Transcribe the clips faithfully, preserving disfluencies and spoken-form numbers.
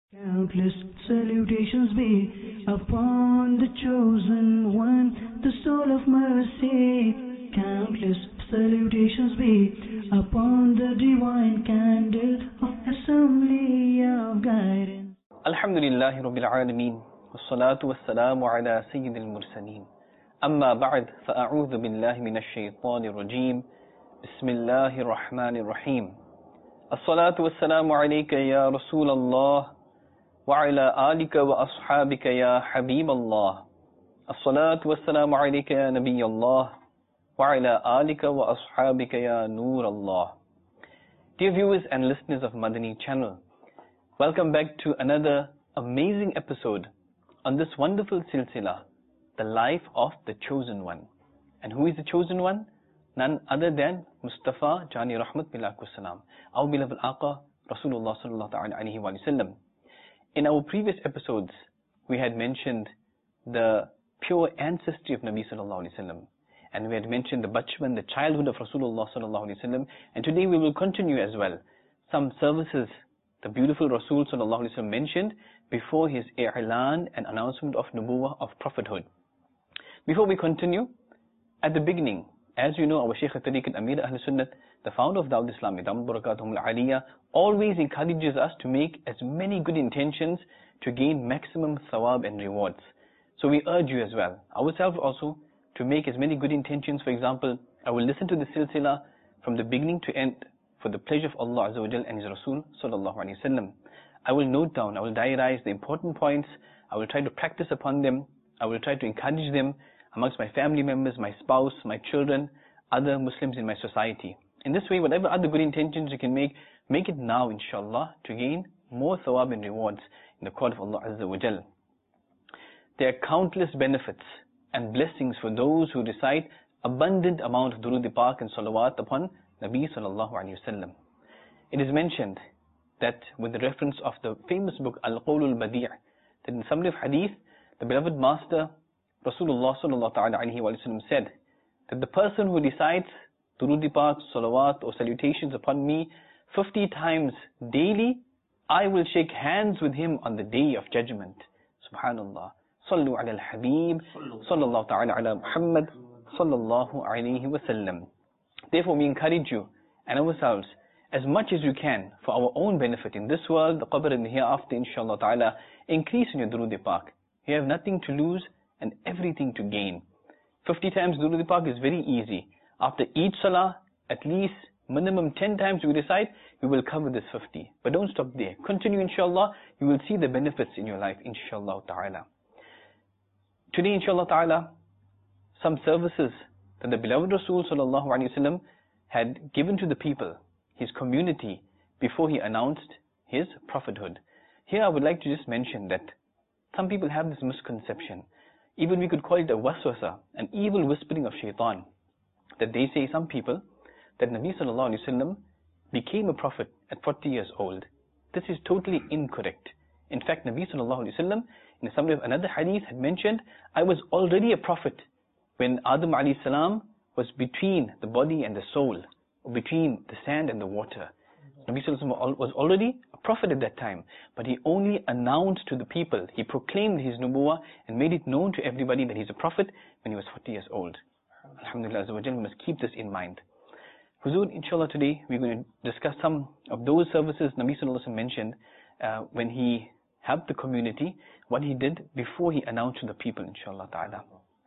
Countless salutations be upon the chosen one, the soul of mercy. Countless salutations be upon the divine candle of assembly of guidance. Alhamdulillahi Rabbil Alameen, wassalatu wassalamu ala sayyidil mursaleen. Amma ba'd, fa'a'udhu billahi minash shaytanir rajeem. Bismillahir rahmanir rahim. As-salatu wassalamu alayka ya Rasulallah. وعلى آلك وأصحابك يا حبيب الله الصلاة والسلام عليك يا نبي الله وعلى آلك وأصحابك يا نور الله. Dear viewers and listeners of Madani channel, welcome back to another amazing episode on this wonderful silsila, the life of the chosen one. And who is the chosen one? None other than Mustafa Jani Rahmat Billah Salam, our beloved Aqa Rasulullah Sallallahu Alaihi Wasallam. In our previous episodes, we had mentioned the pure ancestry of Nabi Sallallahu Alaihi Wasallam, and we had mentioned the bachpan, the childhood of Rasulullah Sallallahu Alaihi Wasallam, and today we will continue as well some services the beautiful Rasul Sallallahu Alaihi Wasallam mentioned before his i'lan and announcement of nubuwah, of prophethood. Before we continue, at the beginning, as you know, our Shaykh al-Tariq al-Amir Ahl Sunnat, the founder of Dawud Islam, Idam Barakatuhum al-Aliyah, always encourages us to make as many good intentions to gain maximum thawab and rewards. So we urge you as well, ourselves also, to make as many good intentions. For example, I will listen to the silsila from the beginning to end for the pleasure of Allah Azza wa Jal and His Rasul Sallallahu Alaihi Wasallam. I will note down, I will diarize the important points, I will try to practice upon them, I will try to encourage them amongst my family members, my spouse, my children, other Muslims in my society. In this way, whatever other good intentions you can make, make it now, inshallah, to gain more thawab and rewards in the court of Allah Azza wa Jal. There are countless benefits and blessings for those who recite abundant amount of Durud Pak and Salawat upon Nabi Sallallahu Alaihi Wasallam. It is mentioned that with the reference of the famous book Al-Qawlul Badi' that in summary of hadith, the beloved master Rasulullah Sallallahu Alaihi Wasallam said that the person who recites Durud Pak, Salawat or salutations upon me fifty times daily, I will shake hands with him on the day of judgment. Subhanallah. Sallu ala al-Habib, sallallahu ta'ala ala Muhammad, sallallahu alayhi wa sallam. Therefore we encourage you and ourselves as much as you can for our own benefit in this world, the qabr and the hereafter, inshallah ta'ala, increase in your Durud Pak. You have nothing to lose and everything to gain. fifty times Durud Pak is very easy. After each salah, at least minimum ten times you recite, you will cover this fifty. But don't stop there. Continue, inshallah. You will see the benefits in your life, inshallah ta'ala. Today, inshallah ta'ala, some services that the beloved Rasul Sallallahu Alaihi Wasallam had given to the people, his community, before he announced his prophethood. Here I would like to just mention that some people have this misconception. Even we could call it a waswasa, an evil whispering of shaitan. That they say, some people, that Nabi Sallallahu Alaihi Wasallam became a prophet at forty years old. This is totally incorrect. In fact, Nabi Sallallahu Alaihi Wasallam, in a summary of another hadith, had mentioned, I was already a prophet when Adam Alayhi Salam was between the body and the soul, or between the sand and the water. Nabi Sallallahu Alaihi Wasallam was already a prophet at that time, but he only announced to the people, he proclaimed his nubuwah and made it known to everybody that he's a prophet when he was forty years old. Alhamdulillah Azza wa Jal, we must keep this in mind. Huzur, inshallah, today we're going to discuss some of those services Nabi Sallallahu Alaihi Wasallam mentioned uh, when he helped the community, what he did before he announced to the people, inshallah ta'ala.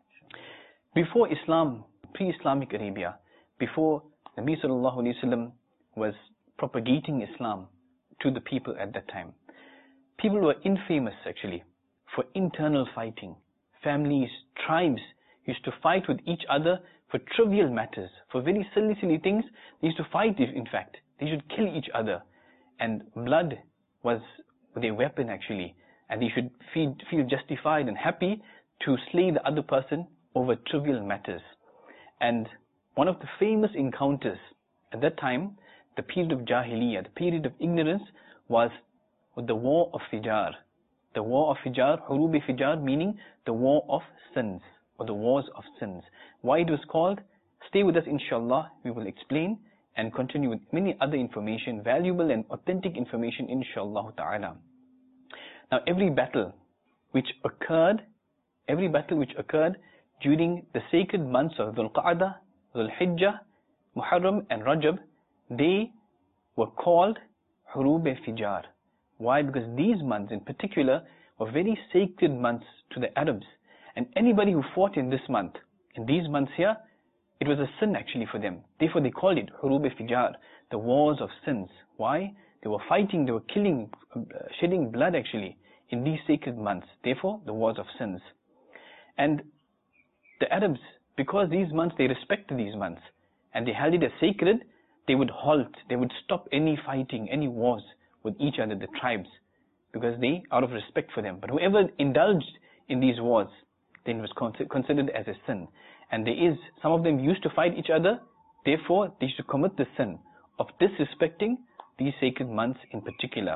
Before Islam, pre-Islamic Arabia, before Nabi Sallallahu Alaihi Wasallam was propagating Islam to the people at that time, people were infamous actually for internal fighting. Families, tribes used to fight with each other for trivial matters, for very silly, silly things. They used to fight, in fact. They should kill each other. And blood was their weapon actually. And they should feel, feel justified and happy to slay the other person over trivial matters. And one of the famous encounters at that time, the period of Jahiliyyah, the period of ignorance, was the war of Fijar. The war of Fijar, Hurub Fijar, meaning the war of sins, or the wars of sins. Why it was called? Stay with us, inshallah. We will explain and continue with many other information, valuable and authentic information, inshallah ta'ala. Now every battle which occurred, every battle which occurred during the sacred months of Dhul Qa'dah, Dhul Hijjah, Muharram and Rajab, they were called Hurub-e-Fijar. Why? Because these months in particular were very sacred months to the Arabs. And anybody who fought in this month, in these months here, it was a sin actually for them. Therefore they called it Hurub-e-Fijar, the wars of sins. Why? They were fighting, they were killing, uh, shedding blood actually in these sacred months. Therefore, the wars of sins. And the Arabs, because these months, they respected these months and they held it as sacred, they would halt, they would stop any fighting, any wars with each other, the tribes, because they, out of respect for them. But whoever indulged in these wars, then it was considered as a sin. And there is, some of them used to fight each other, therefore they used to commit the sin of disrespecting these sacred months in particular.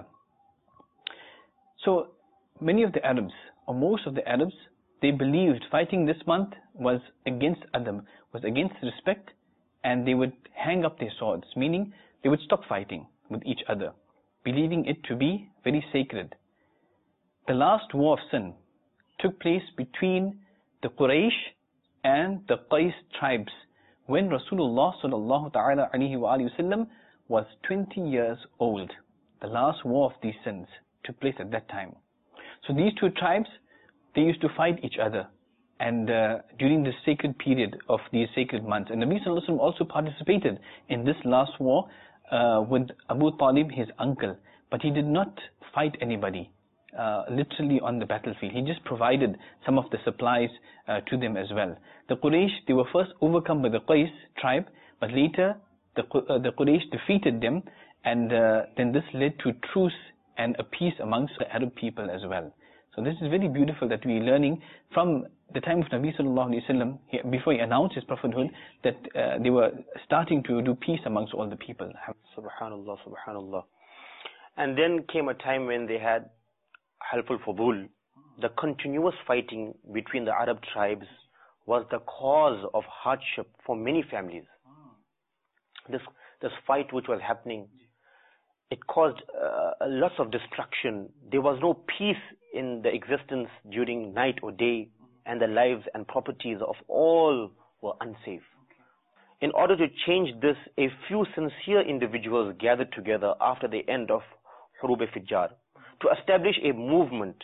So many of the Arabs, or most of the Arabs, they believed fighting this month was against Adam, was against respect, and they would hang up their swords, meaning they would stop fighting with each other, believing it to be very sacred. The last war of sin took place between the Quraysh and the Qais tribes when Rasulullah sallallahu ta'ala alayhi wa sallam was twenty years old. The last war of these sins took place at that time. So these two tribes, they used to fight each other, and uh, during the sacred period of these sacred months. And Nabi sallallahu alayhi wa sallam also participated in this last war uh, with Abu Talib, his uncle, but he did not fight anybody uh, literally on the battlefield. He just provided some of the supplies uh, to them as well. The Quraysh, they were first overcome by the Qais tribe, but later the, uh, the Quraysh defeated them, and uh, then this led to truce and a peace amongst the Arab people as well. So this is very beautiful that we are learning from the time of Nabi sallallahu alayhi wa sallam, before he announced his prophethood, that uh, they were starting to do peace amongst all the people. Subhanallah, subhanallah. And then came a time when they had Half al-Fudul. The continuous fighting between the Arab tribes was the cause of hardship for many families. This, this fight which was happening, it caused uh, lots of destruction. There was no peace in the existence during night or day, and the lives and properties of all were unsafe. In order to change this, a few sincere individuals gathered together after the end of Hurub-e-Fijar to establish a movement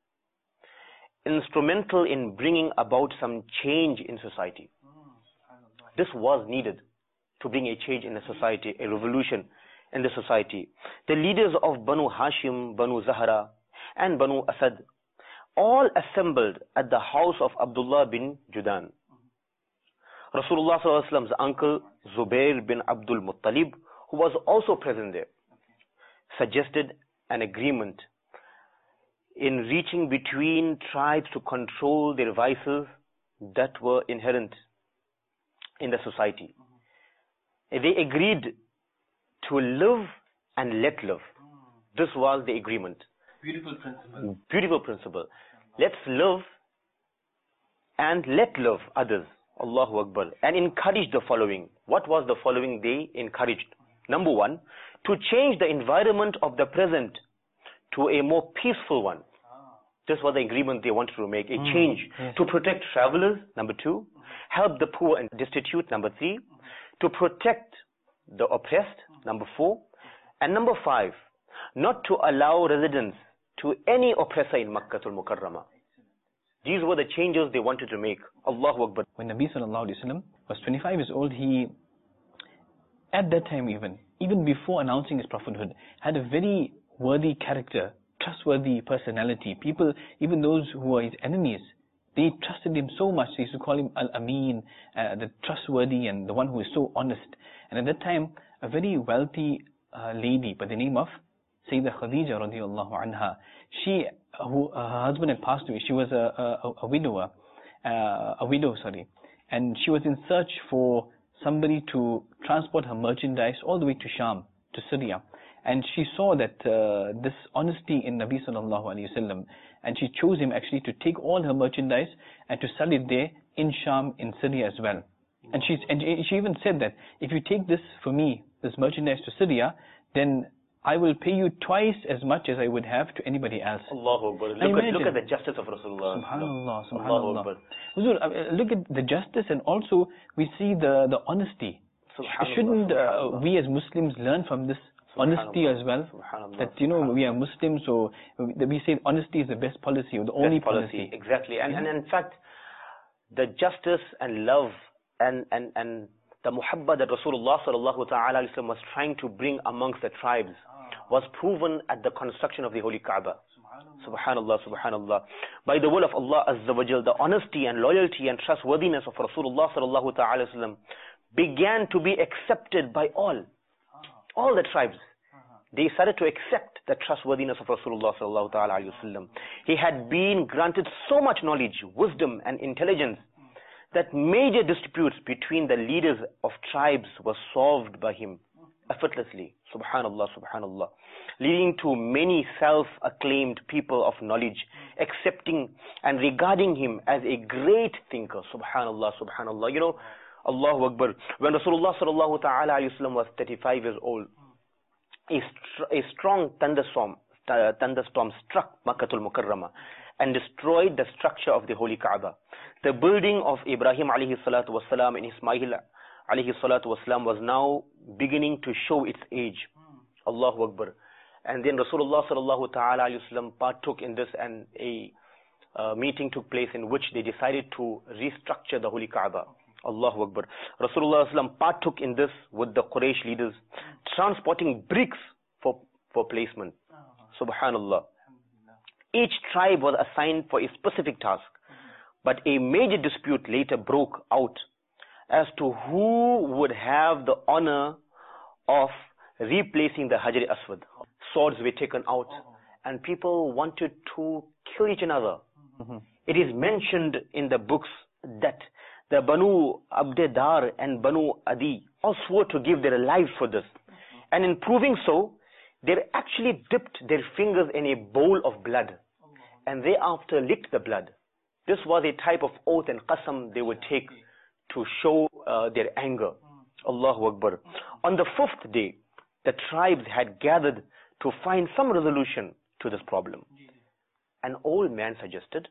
instrumental in bringing about some change in society. This was needed to bring a change in the society, a revolution in the society. The leaders of Banu Hashim, Banu Zahra, and Banu Asad all assembled at the house of Abdullah bin Judan. Rasulullah sallallahu alaihi wasallam's uncle Zubair bin Abdul Muttalib, who was also present there, suggested an agreement in reaching between tribes to control their vices that were inherent in the society. They agreed to live and let live. This was the agreement. Beautiful principle. Beautiful principle. Let's live and let live others. Allahu Akbar. And encourage the following. What was the following they encouraged? Number one, to change the environment of the present to a more peaceful one. This was the agreement they wanted to make, a mm, change. Yes. To protect travelers, number two. Help the poor and destitute, number three. To protect the oppressed, number four. And number five, not to allow residence to any oppressor in Makkah al-Mukarramah. These were the changes they wanted to make. Allahu Akbar. When Nabi sallallahu alayhi wa sallam was twenty-five years old, he, at that time even, even before announcing his prophethood, had a very worthy character, trustworthy personality. People, even those who were his enemies, they trusted him so much. They used to call him Al-Amin, uh, the trustworthy and the one who is so honest. And at that time, a very wealthy uh, lady by the name of Sayyidah Khadija radiallahu anha, she, who, uh, her husband had passed away. She was a, a, a widower, uh, a widow, sorry. And she was in search for somebody to transport her merchandise all the way to Sham, to Syria. And she saw that uh, this honesty in Nabi sallallahu alayhi wa sallam, and she chose him actually to take all her merchandise and to sell it there in Sham, in Syria as well. And, she's, and she even said that if you take this for me, this merchandise to Syria, then I will pay you twice as much as I would have to anybody else. Allahu Akbar. Look at, look at the justice of Rasulullah. Subhanallah, Allahu subhanallah. Akbar. Huzur, uh, look at the justice, and also we see the, the honesty. Shouldn't uh, we as Muslims learn from this honesty as well? That, you know, we are Muslims, so we say honesty is the best policy, or the only best policy. policy. Exactly. And, yeah. and in fact, the justice and love and, and, and the muhabba that Rasulullah sallallahu ta'ala was trying to bring amongst the tribes was proven at the construction of the Holy Kaaba. Subhanallah, subhanallah. By the will of Allah Azza wa Jal, the honesty and loyalty and trustworthiness of Rasulullah sallallahu ta'ala began to be accepted by all. All the tribes. They started to accept the trustworthiness of Rasulullah sallallahu ta'ala wasallam. He had been granted so much knowledge, wisdom and intelligence that major disputes between the leaders of tribes were solved by him effortlessly. Subhanallah, subhanallah. Leading to many self-acclaimed people of knowledge accepting and regarding him as a great thinker. Subhanallah, subhanallah. You know, Allahu Akbar. When Rasulullah sallallahu ta'ala wasallam was thirty-five years old, a, str a strong thunderstorm, uh, thunderstorm struck Makkatul Mukarramah and destroyed the structure of the Holy Kaaba. The building of Ibrahim alayhi salatu wasalam and Ismail alayhi salatu wasalam was now beginning to show its age. Allahu Akbar. And then Rasulullah sallallahu ta'ala wasallam partook in this, and a uh, meeting took place in which they decided to restructure the Holy Kaaba. Allahu Akbar. Rasulullah sallam partook in this with the Quraysh leaders, transporting bricks for, for placement. Subhanallah. Each tribe was assigned for a specific task, but a major dispute later broke out as to who would have the honor of replacing the Hajar Aswad. Swords were taken out, and people wanted to kill each another. Mm-hmm. It is mentioned in the books that the Banu Abdedar and Banu Adi all swore to give their lives for this. And in proving so, they actually dipped their fingers in a bowl of blood, and thereafter licked the blood. This was a type of oath and qasam they would take to show uh, their anger. Allahu Akbar. On the fifth day, the tribes had gathered to find some resolution to this problem. An old man suggested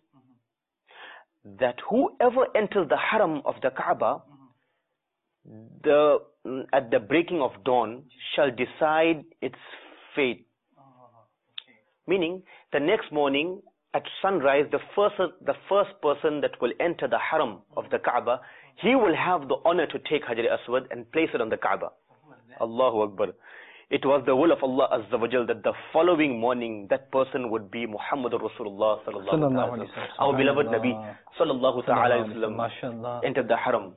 that whoever enters the haram of the Kaaba the, at the breaking of dawn shall decide its fate. Meaning, the next morning at sunrise, the first, the first person that will enter the haram of the Kaaba, he will have the honor to take Hajar Aswad and place it on the Kaaba. Allahu Akbar. It was the will of Allah Azza wa Jal that the following morning that person would be Muhammadur Rasulullah sallallahu alaihi wasallam. Our beloved Nabi sallallahu ta'ala wasallam entered the haram.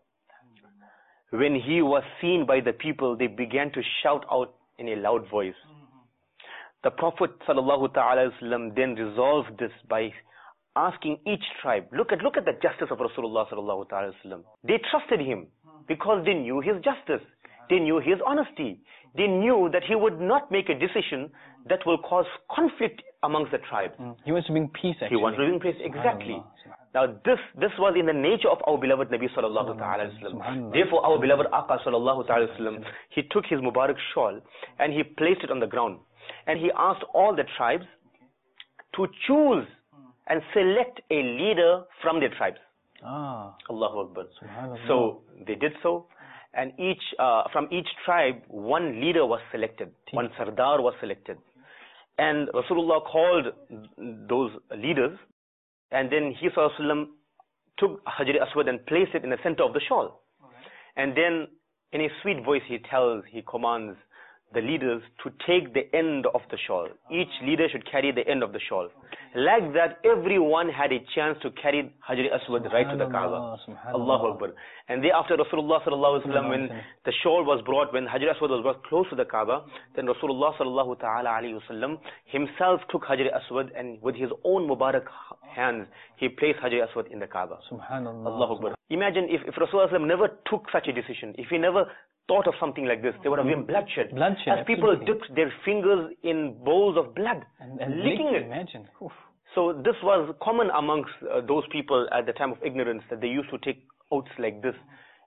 When he was seen by the people, they began to shout out in a loud voice. The Prophet sallallahu ta'ala wasallam then resolved this by asking each tribe, look at look at the justice of Rasulullah sallallahu ta'ala wasallam. They trusted him because they knew his justice. They knew his honesty. They knew that he would not make a decision that will cause conflict amongst the tribes. Mm. He wants to bring peace, actually. He wants to bring peace, exactly. Now this this was in the nature of our beloved Nabi sallallahu ta'ala wasallam. Therefore our beloved Aqa sallallahu ta'ala wasallam, he took his Mubarak shawl and he placed it on the ground. And he asked all the tribes to choose and select a leader from their tribes. Ah. Allahu Akbar. So they did so. And each, uh, from each tribe, one leader was selected, one Sardar was selected. And Rasulullah called those leaders, and then he sallallahu took Hajar Aswad and placed it in the center of the shawl. And then in a sweet voice he tells, he commands the leaders to take the end of the shawl. Each leader should carry the end of the shawl. Like that, everyone had a chance to carry Hajar Aswad right to the Kaaba. Allahu Akbar. And thereafter Rasulullah sallallahu alaihi wasallam, when the shawl was brought, when Hajar Aswad was brought close to the Kaaba, then Rasulullah sallallahu ta'ala alaihi wasallam himself took Hajar Aswad, and with his own Mubarak hands, he placed Hajar Aswad in the Kaaba. Subhanallah. Allahu Akbar. Imagine if, if Rasulullah never took such a decision, if he never thought of something like this, there would have been bloodshed. Bloodshed, as people absolutely. dipped their fingers in bowls of blood, and, and licking it. Imagine. Oof. So this was common amongst uh, those people at the time of ignorance, that they used to take oaths like this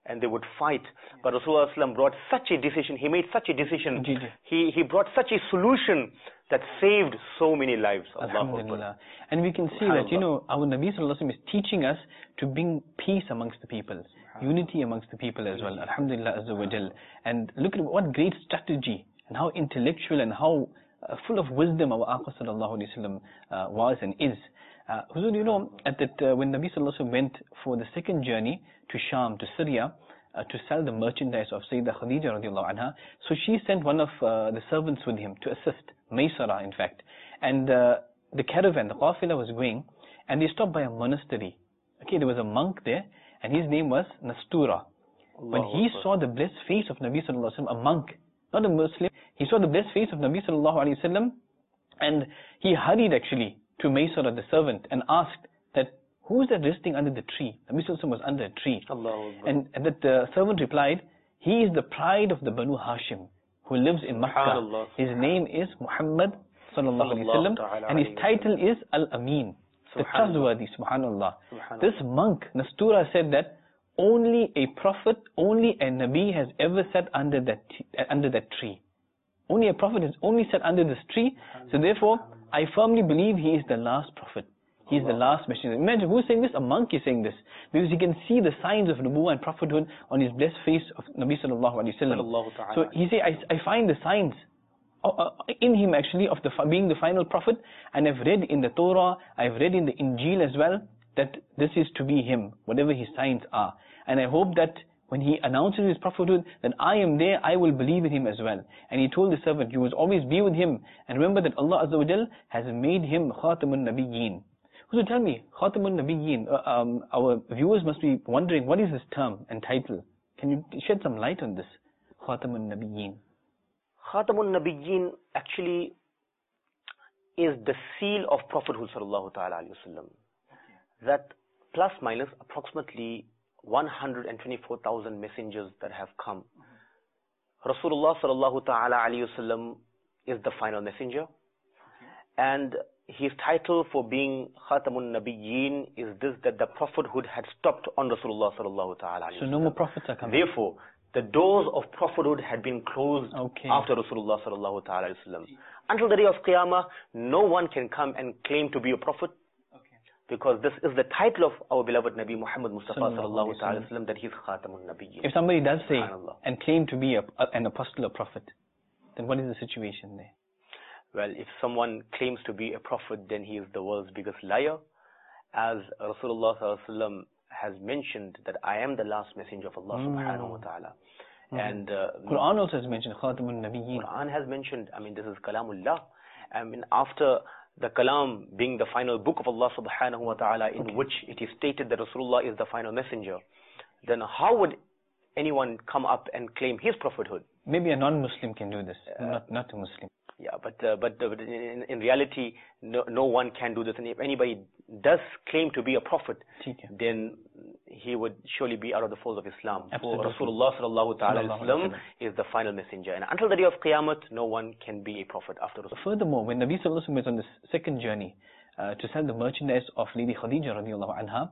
and they would fight. But Rasulullah brought such a decision, he made such a decision, he, he brought such a solution that saved so many lives. Alhamdulillah. And we can see that, you know, our Nabi Sallallahu Alaihi Wasallam is teaching us to bring peace amongst the people, unity amongst the people as well. Alhamdulillah Azza wa Jal. And look at what great strategy and how intellectual and how uh, full of wisdom our Aqa Sallallahu Alaihi Wasallam uh, was and is. Uh, Huzur, you know, at that, uh, when Nabi Sallallahu Alaihi Wasallam went for the second journey to Sham, to Syria, uh, to sell the merchandise of Sayyidah Khadija radiallahu anha, so she sent one of uh, the servants with him to assist, Maysara in fact. And uh, the caravan, the qafila was going, and they stopped by a monastery. Okay, there was a monk there, and his name was Nastura. When he saw the blessed face of Nabi Sallallahu Alaihi Wasallam, a monk, not a Muslim, he saw the blessed face of Nabi Sallallahu Alaihi Wasallam, and he hurried actually to Maysara, the servant, and asked that, who is that resting under the tree? Nabi Sallallahu Alaihi Wasallam was under a tree. And, and that the servant replied, he is the pride of the Banu Hashim, who lives in Makkah. His name is Muhammad Sallallahu Alaihi Wasallam, and his title is Al-Amin, the trustworthy, subhanallah. This monk, Nastura, said that only a prophet, only a Nabi has ever sat under that, under that tree. Only a prophet has only sat under this tree, so therefore, I firmly believe he is the last prophet. He is the last messenger. Imagine, who is saying this? A monk is saying this. Because he can see the signs of nubuwwah and prophethood on his blessed face of Nabi Sallallahu Alaihi Wasallam. So he say, I, I find the signs uh, in him actually of the being the final prophet, and I've read in the Torah, I've read in the Injil as well, that this is to be him, whatever his signs are. And I hope that when he announces his prophethood, that I am there, I will believe in him as well. And he told the servant, you will always be with him. And remember that Allah Azza wa Jal has made him Khatamun Nabiyyin. So tell me, Khatamun Nabiyyin, uh, um, our viewers must be wondering, what is this term and title? Can you shed some light on this? Khatamun Nabiyyin. Khatamun Nabiyyin actually is the seal of Prophethood Sallallahu Ta'ala Alaihi Wasallam. That plus minus approximately one hundred twenty-four thousand messengers that have come. Rasulullah Sallallahu Ta'ala Alaihi Wasallam is the final messenger. And his title for being Khatamun Nabiyyin is this, that the prophethood had stopped on Rasulullah Sallallahu Ta'ala Alaihi Wasallam. So no more prophets are coming. Therefore, the doors of prophethood had been closed okay. after Rasulullah Sallallahu Ta'ala Alaihi Wasallam. Until the day of Qiyamah, no one can come and claim to be a prophet. Because this is the title of our beloved Nabi Muhammad Mustafa Sallallahu Alaihi Wasallam, that he is Khatamun Nabiyyin. If somebody does say and claim to be a, a, an apostle or prophet, then what is the situation there? Well, if someone claims to be a prophet, then he is the world's biggest liar. As Rasulullah Sallallahu Alaihi Wasallam has mentioned that I am the last messenger of Allah mm. subhanahu wa ta'ala. Mm. And uh, Quran also has mentioned Khatamun Nabiyyin. Quran has mentioned, I mean, this is Kalamullah. I mean, after the Kalam being the final book of Allah subhanahu wa ta'ala, in okay. which it is stated that Rasulullah is the final messenger, then how would anyone come up and claim his prophethood? Maybe a non-Muslim can do this, uh, not not a Muslim. Yeah, but uh, but, uh, but in, in reality, no, no one can do this. And if anybody does claim to be a prophet, okay. then he would surely be out of the fold of Islam. Absolutely. For Rasulullah sallallahu ta'ala Islam is the final messenger. And until the day of Qiyamah, no one can be a prophet after Rasulullah. Furthermore, when Nabi sallallahu alaihi wasallam was on this second journey uh, to sell the merchandise of Lady Khadija radiallahu anha,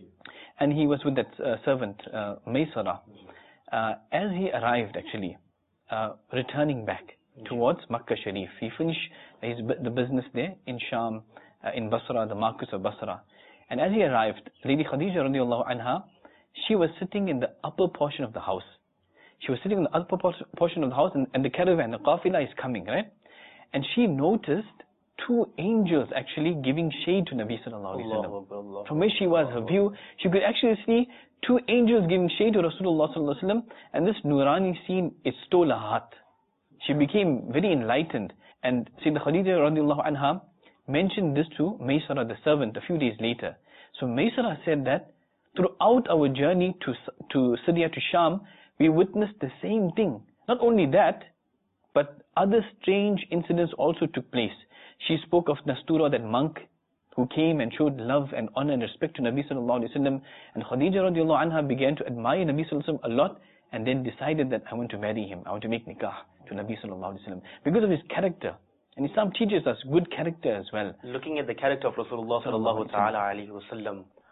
and he was with that uh, servant, uh, Maysara, uh, as he arrived actually, uh, returning back towards Makkah Sharif. He finished his, the business there in Sham, uh, in Basra, the markets of Basra. And as he arrived, Lady Khadija radiallahu anha, she was sitting in the upper portion of the house. She was sitting in the upper portion of the house, and, and the caravan, the qafila is coming, right? And she noticed two angels actually giving shade to Nabi sallallahu alaihi wasallam. From where she was, her view, she could actually see two angels giving shade to Rasulullah sallallahu alaihi wasallam, and this Nurani scene, it stole her heart. She became very enlightened, and Sayyidah Khadija radiallahu anha mentioned this to Maysara, the servant, a few days later. So Maysara said that throughout our journey to to Syria, to Sham, we witnessed the same thing. Not only that, but other strange incidents also took place. She spoke of Nastura, that monk who came and showed love and honor and respect to Nabi sallallahu alaihi wasallam, and Khadija radiallahu anha began to admire Nabi sallallahu alaihi wasallam a lot, and then decided that I want to marry him, I want to make nikah to Nabi sallallahu alaihi wasallam because of his character. And Islam teaches us good character as well. Looking at the character of Rasulullah sallallahu ta'ala alaihi wasallam,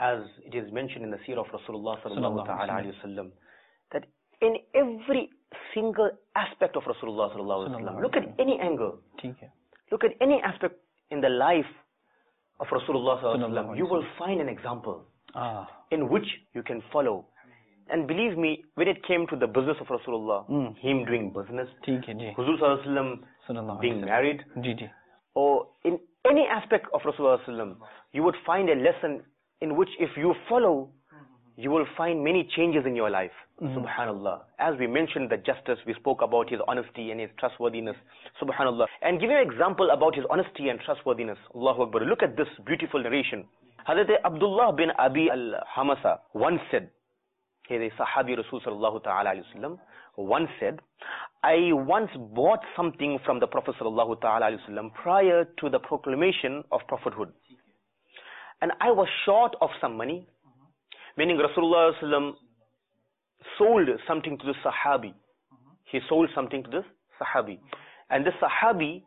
as it is mentioned in the seerah of Rasulullah sallallahu ta'ala alayhi wa sallam, that in every single aspect of Rasulullah sallallahu alayhi wa sallam, look at any angle, look at any aspect in the life of Rasulullah sallallahu alayhi wa sallam, you will find an example ah. in which you can follow. And believe me, when it came to the business of Rasulullah, mm. him doing business, Huzur sallallahu alayhi wa sallam being married, or in any aspect of Rasulullah sallallahu alayhi wa sallam, you would find a lesson in which if you follow, you will find many changes in your life. Mm. Subhanallah. As we mentioned the justice, we spoke about his honesty and his trustworthiness. Subhanallah. And give you an example about his honesty and trustworthiness. Allahu Akbar. Look at this beautiful narration. Hazrat Abdullah bin Abi al-Hamasa once said, he is a Sahabi Rasul sallallahu ta'ala alayhi wa sallam, once said, I once bought something from the Prophet sallallahu ta'ala alayhi wa sallam prior to the proclamation of prophethood. And I was short of some money, meaning Rasulullah sallallahu alayhi wa sallam sold something to the Sahabi. He sold something to this Sahabi. And this Sahabi,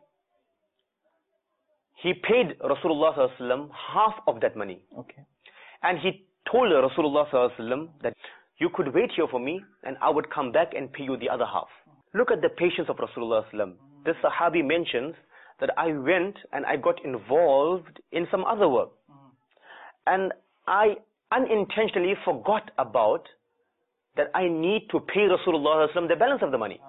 he paid Rasulullah sallallahu alayhi wa sallam half of that money. Okay. And he told Rasulullah sallallahu alayhi wa sallam that you could wait here for me and I would come back and pay you the other half. Look at the patience of Rasulullah sallallahu alayhi wa sallam. This Sahabi mentions that I went and I got involved in some other work. And I unintentionally forgot about that I need to pay Rasulullah sallallahu alayhi wa sallam the balance of the money.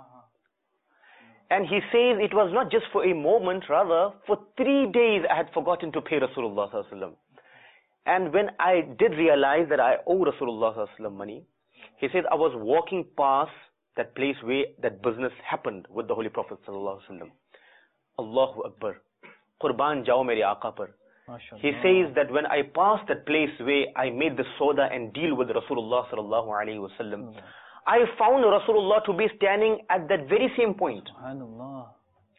And he says it was not just for a moment, rather for three days I had forgotten to pay Rasulullah sallallahu alayhi wa sallam. And when I did realize that I owe Rasulullah sallallahu alayhi wa sallam money, he says I was walking past that place where that business happened with the Holy Prophet sallallahu alayhi wa sallam. Allahu Akbar. Qurban jao mere Aaqa par. He says that when I passed that place where I made the soda and deal with Rasulullah sallallahu alayhi wa sallam, I found Rasulullah to be standing at that very same point. Subhanallah.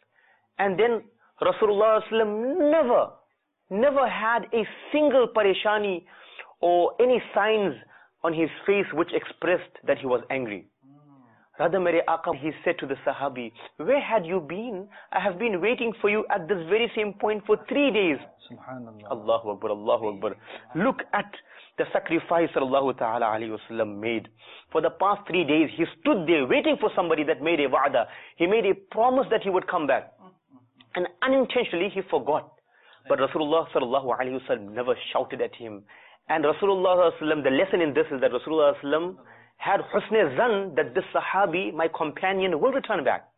And then Rasulullah sallallahu alayhi wa sallam never, never had a single parishani or any signs on his face which expressed that he was angry. Rather, mere Aaqa, he said to the Sahabi, where had you been? I have been waiting for you at this very same point for three days. Subhanallah. Allahu Akbar, Allahu Akbar. Look at the sacrifice Sallallahu Ta'ala Alayhi wa sallam made. For the past three days, he stood there waiting for somebody that made a wa'da. He made a promise that he would come back. And unintentionally, he forgot. But Rasulullah Sallallahu Alayhi wa sallam never shouted at him. And Rasulullah Sallallahu Alaihi Wasallam, the lesson in this is that Rasulullah Sallallahu Alaihi Wasallam had husn zan that this Sahabi, my companion, will return back.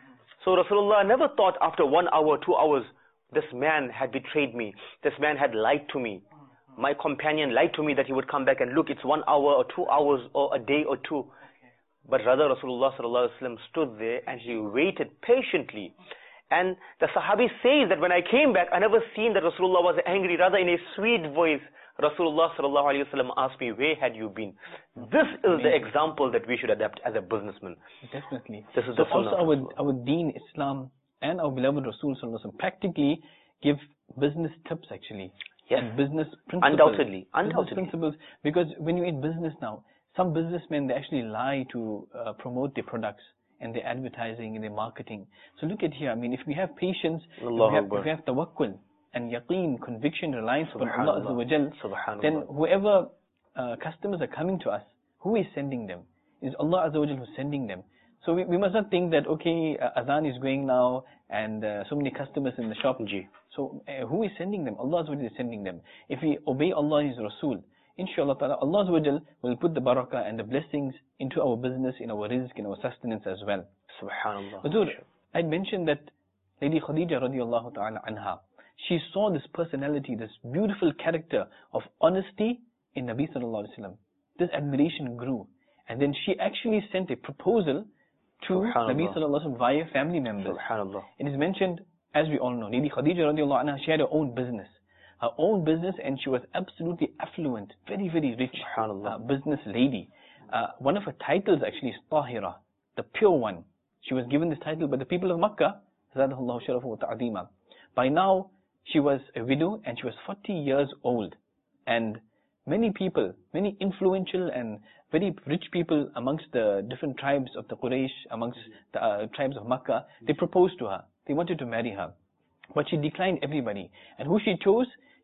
So Rasulullah never thought after one hour, two hours, this man had betrayed me. This man had lied to me. My companion lied to me that he would come back and look, it's one hour or two hours or a day or two. But rather Rasulullah Sallallahu Alaihi Wasallam stood there and he waited patiently. And the Sahabi says that when I came back, I never seen that Rasulullah was angry. Rather in a sweet voice, Rasulullah sallallahu alaihi wasallam asked me, where had you been? This is Amazing. The example that we should adapt as a businessman. Definitely. This is so the also our, our deen, Islam, and our beloved Rasul sallallahu alaihi wasallam practically give business tips actually. Yes. And business principles. Undoubtedly. Undoubtedly. Business principles. Because when you're in business now, some businessmen, they actually lie to uh, promote their products and their advertising and their marketing. So look at here, I mean, if we have patience, if we have, if we have tawakkul, and yaqeen, conviction, reliance upon Allah Azza wa Jal, then whoever uh, customers are coming to us, who is sending them? Is Allah Azza wa Jal who's sending them. So we, we must not think that, okay, uh, Azan is going now and uh, so many customers in the shop. Ji. So uh, who is sending them? Allah Azza wa Jal is sending them. If we obey Allah and His Rasul, inshallah ta'ala, Allah Azza wa Jal will put the barakah and the blessings into our business, in our rizq, in our sustenance as well. Subhanallah. Huzur, I mentioned that Lady Khadija radiallahu ta'ala anha, she saw this personality, this beautiful character of honesty in Nabi sallallahu alaihi wasallam. This admiration grew. And then she actually sent a proposal to Nabi sallallahu alaihi wasallam via family members. Subhanallah. It is mentioned, as we all know, Lady Khadija radiallahu anha, she had her own business. Her own business, and she was absolutely affluent, very, very rich uh, business lady. Uh, one of her titles actually is Tahira, the pure one. She was given this title by the people of Makkah. Zadahullahu sharafu wa ta'adima. By now, she was a widow and she was forty years old. And many people, many influential and very rich people amongst the different tribes of the Quraysh, amongst the uh, tribes of Makkah, they proposed to her. They wanted to marry her. But she declined everybody. And who she chose?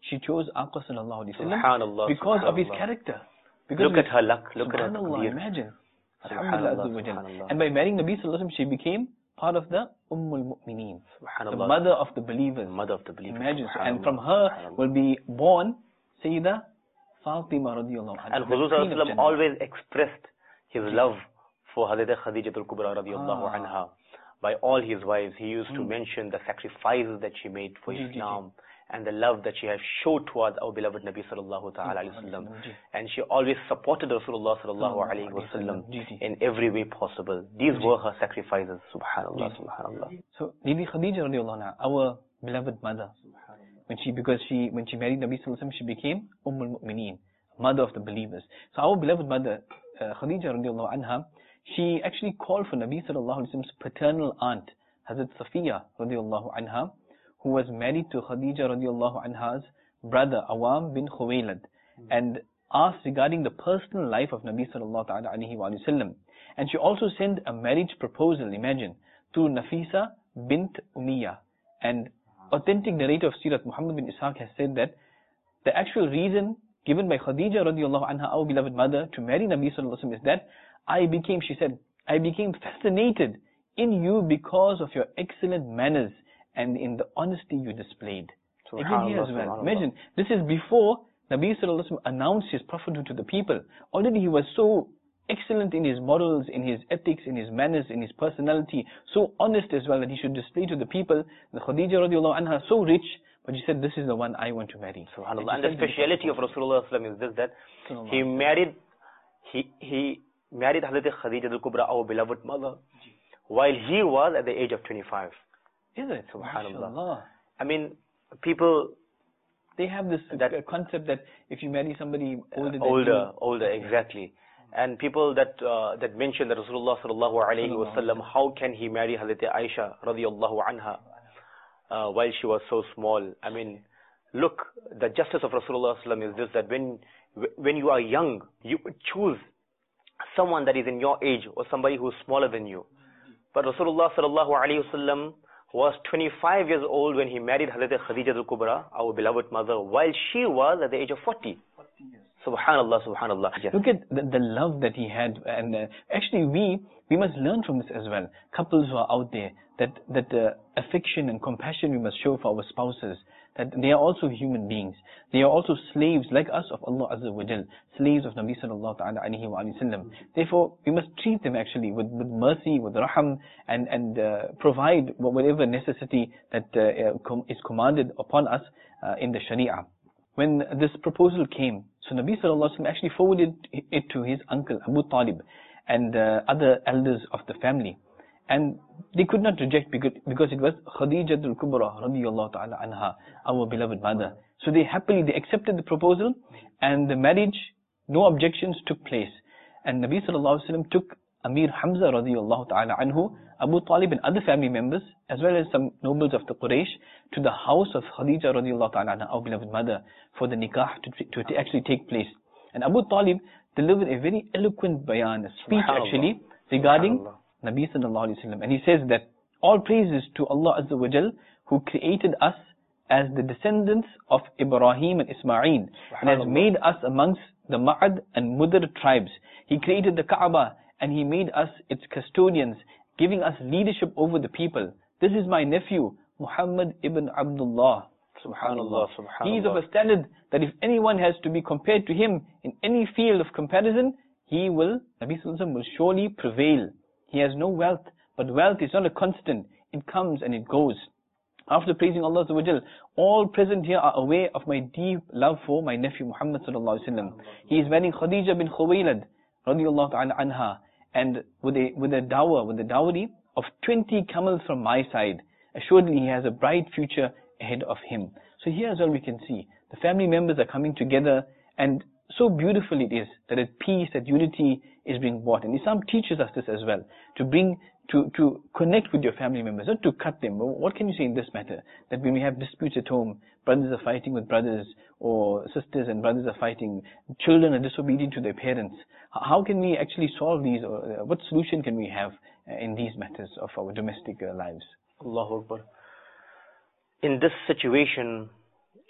she chose Aqa sallallahu alayhi wa sallam Subhanallah, because of his subhanallah. character. Because Look of at his- her luck. Look at her Subhanallah, taqdeer. imagine. Subhanallah, Alhamdulillah Azza wa Jal. subhanallah. And by marrying Nabi sallallahu alayhi wa sallam, she became part of the Ummul Mu'mineen, the Subhanallah. mother of the believers. Mother of the believers. Imagine. So, and Subhanallah, from her subhanallah. will be born Sayyida Fatima radiallahu anha. And the Huzur Queen of Sallallahu Jannah. always expressed his love for Hazrat Khadijatul Kubra radiallahu Ah. anha. By all his wives, he used to Hmm. mention the sacrifices that she made for Ji, ji, ji. Islam and the love that she has showed towards our beloved Nabi sallallahu ta'ala alayhi wasallam. Ji. And she always supported Rasulullah sallallahu alayhi wasallam Ji, ji. in every way possible. These were her sacrifices. Subhanallah, Ji. subhanallah. So, Lady Khadija radiallahu anha, our beloved mother, when she, because she, when she married Nabi sallallahu alayhi wa sallam, she became Ummul Mu'mineen, mother of the believers. So, our beloved mother, uh, Khadija radiallahu anha, she actually called for Nabi sallallahu alayhi wa sallam's paternal aunt, Hazrat Safiya radiallahu anha, who was married to Khadija radiallahu anha's brother, Awam bin Khuwaylid, and asked regarding the personal life of Nabi sallallahu ta'ala alayhi wa sallam. And she also sent a marriage proposal, imagine, to Nafisa bint Umayyah. And authentic narrator of Sirat Muhammad bin Ishaq has said that the actual reason given by Khadija radiallahu anha, our beloved mother, to marry Nabi sallallahu alayhi wa sallam is that I became, she said, I became fascinated in you because of your excellent manners and in the honesty you displayed. Again here as well. Imagine, this is before Nabi sallallahu alayhi wa sallam announced his prophethood to the people. Already he was so excellent in his morals, in his ethics, in his manners, in his personality, so honest as well that he should display to the people. The Khadija radiallahu anha, so rich, but she said, this is the one I want to marry. Subhanallah. And the speciality of Rasulullah is this, that he married, he, he married Hazrat Khadija al-Kubra, our beloved mother, while he was at the age of twenty-five. Is it? Subhanallah. MashaAllah. I mean, people, they have this that, uh, concept that if you marry somebody older than older, you, older, exactly. And people that uh, that mention that Rasulullah sallallahu alayhi wa sallam, how can he marry Hazrat Aisha radiallahu anha uh, while she was so small? I mean, look, the justice of Rasulullah sallam is this, that when when you are young, you choose someone that is in your age or somebody who is smaller than you. But Rasulullah sallallahu alayhi wa sallam was twenty-five years old when he married Hazrat Khadija al-Kubra, our beloved mother, while she was at the age of forty. Subhanallah, subhanallah. Yes. Look at the, the love that he had, and uh, actually we we must learn from this as well. Couples who are out there, that that uh, affection and compassion we must show for our spouses, that they are also human beings. They are also slaves like us of Allah Azza wa Jal, slaves of Nabi sallallahu ta'ala alayhi wa sallam. Therefore, we must treat them actually with, with mercy, with raham, and, and uh, provide whatever necessity that uh, com- is commanded upon us uh, in the Sharia. When this proposal came, so Nabi sallallahu alayhi wa sallam actually forwarded it to his uncle Abu Talib and uh, other elders of the family. And they could not reject because, because it was Khadija al-Kubra radiyallahu ta'ala anha, our beloved mother. So they happily, they accepted the proposal, and the marriage, no objections took place. And Nabi sallallahu alayhi wa sallam took Amir Hamza radiyallahu ta'ala anhu, Abu Talib and other family members, as well as some nobles of the Quraysh, to the house of Khadija radiyallahu ta'ala anha, our beloved mother, for the nikah to, to actually take place. And Abu Talib delivered a very eloquent bayan, a speech actually, regarding Nabi sallallahu alayhi wa sallam. And he says that all praises to Allah Azza wa Jal, who created us as the descendants of Ibrahim and Ismail, and has made us amongst the Ma'ad and Mudr tribes. He created the Kaaba, and he made us its custodians, giving us leadership over the people. This is my nephew, Muhammad ibn Abdullah. Subhanallah. Subhanallah. He is of a standard that if anyone has to be compared to him in any field of comparison, he will, Nabi sallallahu alayhi wa sallam, will surely prevail. He has no wealth, but wealth is not a constant. It comes and it goes. After praising Allah Azza wa Jal, all present here are aware of my deep love for my nephew Muhammad sallallahu alaihi wasallam. He is marrying Khadija bin Khuwaylid radiyallahu ta'ala anha, and with a with a dower, with a dowry of twenty camels from my side. Assuredly, he has a bright future ahead of him. So here as well we can see the family members are coming together, and so beautiful it is that at peace, that unity is being brought. And Islam teaches us this as well, to bring, to, to connect with your family members, not to cut them. But what can you say in this matter? That when we have disputes at home, brothers are fighting with brothers, or sisters and brothers are fighting, children are disobedient to their parents. How can we actually solve these, or what solution can we have in these matters of our domestic lives? Allahu Akbar. In this situation,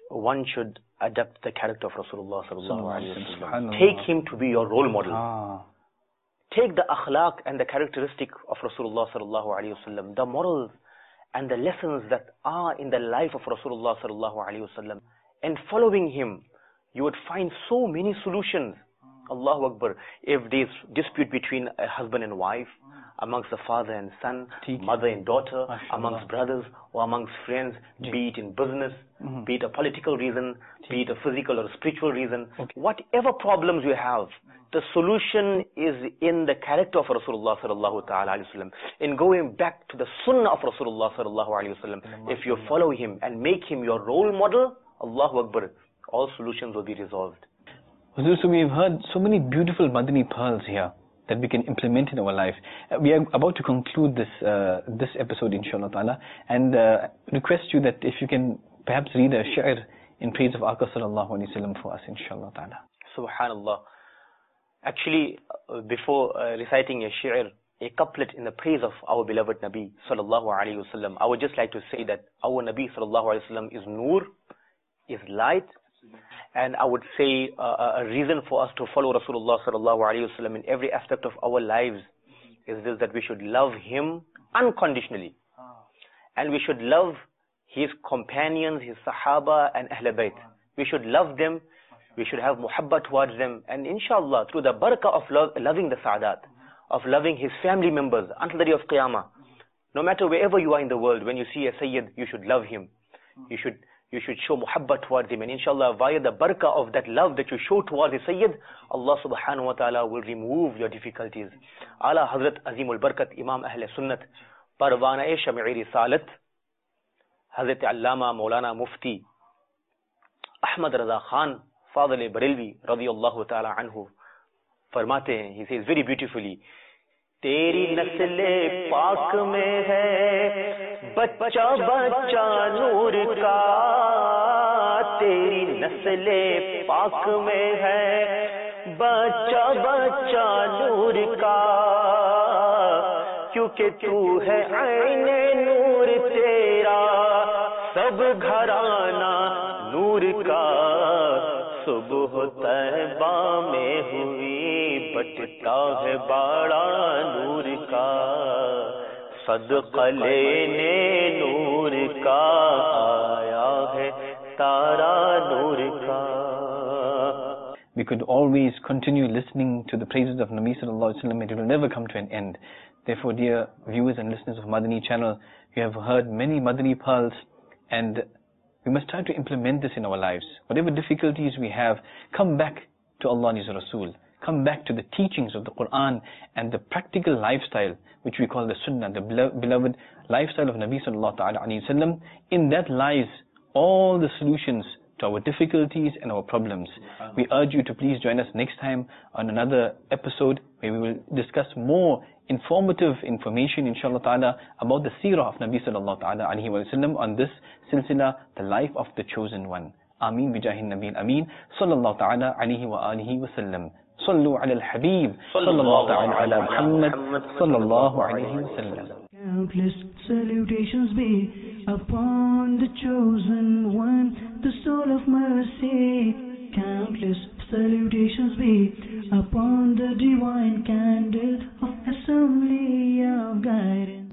one should adapt the character of Rasulullah sallallahu alaihi wasallam. Subhanallah. Take him to be your role model. Ah. Take the akhlaq and the characteristic of Rasulullah sallallahu alaihi wasallam, the morals and the lessons that are in the life of Rasulullah sallallahu alaihi wasallam, and following him, you would find so many solutions. Allahu Akbar. If there's dispute between a husband and wife, amongst the father and son, Teach. mother and daughter, Mashallah. amongst brothers or amongst friends, Ji. be it in business, Mhm. be it a political reason, Ji. be it a physical or a spiritual reason, Okay. whatever problems you have, the solution is in the character of Rasulullah sallallahu ta'ala alayhi wasallam, in going back to the sunnah of Rasulullah sallallahu alayhi wasallam. If you follow him and make him your role model, Allahu Akbar, all solutions will be resolved. Huzur, so we've heard so many beautiful Madani pearls here that we can implement in our life. Uh, we are about to conclude this uh, this episode, inshallah ta'ala, and uh, request you that if you can perhaps read a shi'r in praise of Aqā sallallahu alayhi wa sallam for us, inshallah ta'ala. Subhanallah. Actually, uh, before uh, reciting a shi'r, a couplet in the praise of our beloved Nabi sallallahu alayhi wasallam, I would just like to say that our Nabi sallallahu alayhi wasallam is nur, is light, and I would say uh, a reason for us to follow Rasulullah sallallahu alayhi wasallam in every aspect of our lives is this, that we should love him unconditionally, and we should love his companions, his sahaba and Ahl Bayt. We should love them, we should have muhabbat towards them, and inshallah through the barakah of love, loving the Sa'adat, of loving his family members until the day of Qiyamah, no matter wherever you are in the world, when you see a Sayyid, you should love him, you should you should show muhabbat towards him, and inshallah via the barakah of that love that you show towards the Sayyid, Allah subhanahu wa ta'ala will remove your difficulties. Ala Hazrat Azimul Barakat Imam Ahl Sunnat Parwana-e Shami-e Risalat Hazrat Allama Maulana Mufti Ahmad Raza Khan Fadl Barelvi radiyallahu ta'ala anhu फरमाते हैं, he says very beautifully, तेरी नस्ले पाक में है बच्चा बच्चा नूर का, तेरी नस्ले पाक में है बच्चा बच्चा नूर का, क्योंकि तू है आईने नूर तेरा, सब घराना नूर का, सुबह तैबा में हुई बटता है बड़ा नूर का, सदका लेने नूर का आया है तारा नूर का. We could always continue listening to the praises of Nabi sallallahu alaihi wasallam, and it will never come to an end. Therefore, dear viewers and listeners of Madani channel, you have heard many Madani pearls, and we must try to implement this in our lives. Whatever difficulties we have, come back to Allah and His Rasul. Come back to the teachings of the Quran and the practical lifestyle, which we call the Sunnah, the beloved lifestyle of Nabi sallallahu alaihi wasallam. In that lies all the solutions to our difficulties and our problems. We urge you to please join us next time on another episode where we will discuss more informative information, inshallah ta'ala, about the seerah of Nabi sallallahu alaihi wasallam on this silsila, the life of the chosen one. Ameen bijahin Nabil Ameen sallallahu ta'ala alaihi wa alihi wa sallam. Sallu ala al-Habib sallallahu ta'ala ala Muhammad sallallahu alaihi wa sallam. Countless salutations be upon the chosen one, the soul of mercy. Countless salutations be upon the divine candle of assembly of guidance.